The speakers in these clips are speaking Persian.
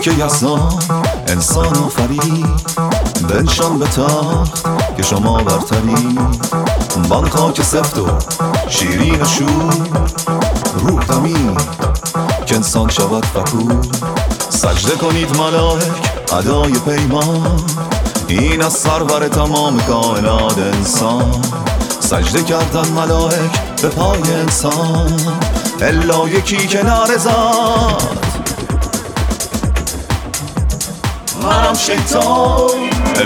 که یزدان انسان آفرید بنشان به تخت که شما برتری. بان خاک سفت و شیرین شور روح دمید که انسان شود فکور. سجده کنید ملائک ادای پیمان، این از سرور تمام کائنات انسان. سجده کردن ملائک به پای انسان الا یکی که نرزد. منم شیطان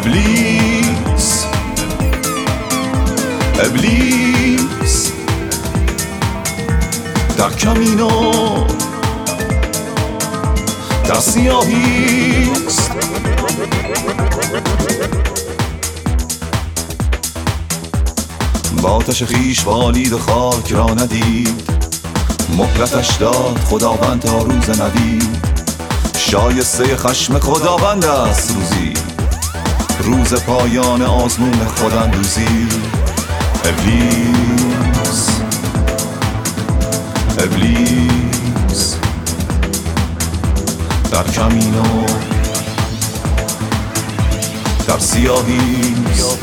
ابلیس در کمینو در سیاهیست. با آتش خویش بالید و خاک را ندید، مهلتش داد خداوند تا روز ندید. شایسته خشم خداوند است روزی، روز پایان آزمون خوداندوزی. ابلیس در کمینو در سیاهیست.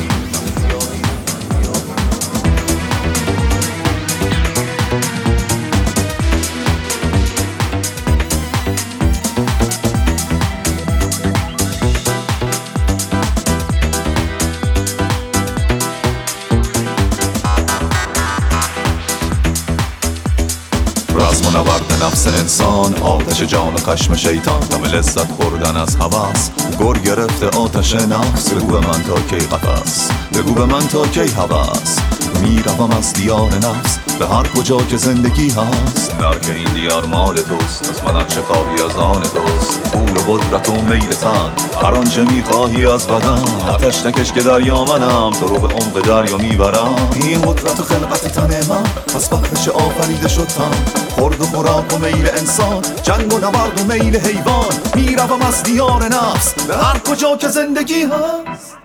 رزم و نبرد نفس انسان، آتش جان و خشم شیطان، دم لذت بردن از هوس، گر گرفته آتش نفس. بگو به من تا کی قفس، بگو به من تا کی هوس. میروم از دیار نفس به هر کجا که زندگی هست. در که این دیار مال توست، از من چه خواهی از آن توست. پول و قدرت و میل تن، هر آنچه میخواهی از بدن. آتش نکش که دریا منم، تو رو به عمق دریا میبرم. این قدرت و خلقت تن من، پس بهرش آفریده شد تن. خورد و خوراک و میل انسان، جنگ و نبرد و میل حیوان. میروم از دیار نفس به هر کجا که زندگی هست.